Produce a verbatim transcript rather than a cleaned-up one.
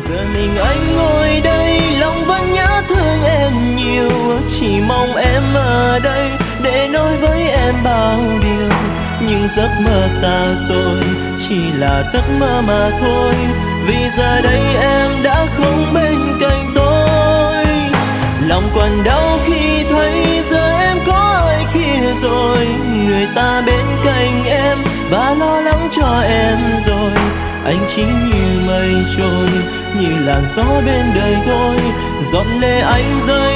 giờ mình anh ngồi đây lòng vẫn nhớ thương em nhiều, chỉ mong em ở đây để nói với em bao điều. Nhưng giấc mơ xa xôi chỉ là giấc mơ mà thôi, vì giờ đây em đã không bên cạnh tôi. Lòng còn đau khi thấy giờ em có ai kia rồi, người ta bên cạnh em và lo lắng cho em rồi. Anh chỉ như mây trôi, như làn gió bên đời thôi, giọt lệ anh rơi